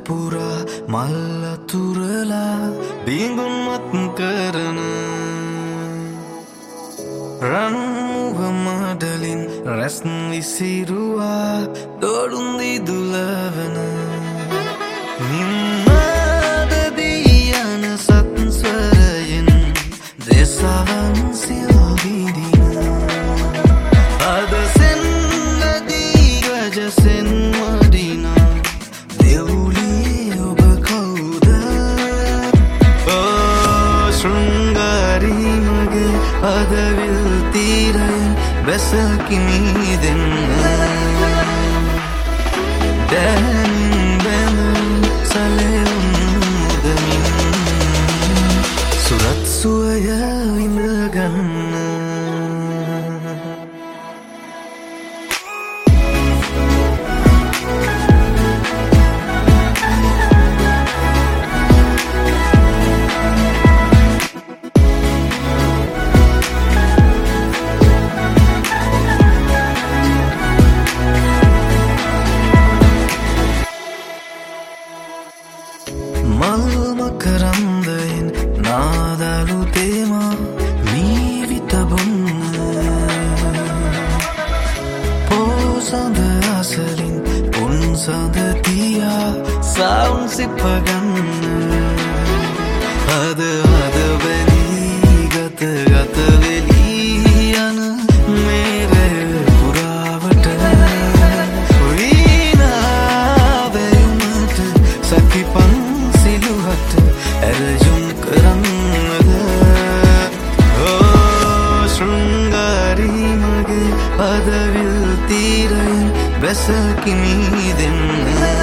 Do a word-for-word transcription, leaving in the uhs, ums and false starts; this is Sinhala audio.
පුරා මල් අතුරලා බිඟුන්මත් කරන රන් මුව මඩලින් රැස් විසිරුවා දොඩුන් දිදුලවන නිම්මාද දී යන සත්ස්වරයෙන් දෙසවන් සිල් විදින අද සෙන්නදී ගජසෙන් වඩිනා දෙවුලේ ඔබ කවුද ඕ ශෘංගාරී මගේ අද විල් තීරයෙන් බැසකිමි දෙන්න දැනින් බැඳුම් සැලෙවුම් මුදමින් සුරත් සුවය ඉඳගන්න මල්මකරන්දයෙන් නාදලු තේමා මීවිත බොන්න පෝසඳ අසලින් පුන්සඳ තියා සවුන් සිපගන්න අද අද වැලී ගත ගත වෙලී යන මේරය පුරාවට වීනාවැයුමට සකිපන් සිලුහට ඇරජුම් කරන්නද ඕ ශෘංගාරී මගේ අද විල් තීරයෙන් බැසකිමි දෙන්න